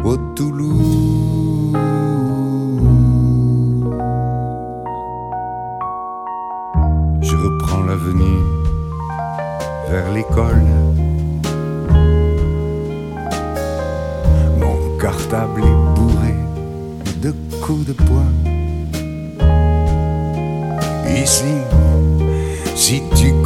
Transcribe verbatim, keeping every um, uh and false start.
au Toulouse. Je reprends l'avenue vers l'école. Mon cartable est bourré de coups de poing. Ici, si tu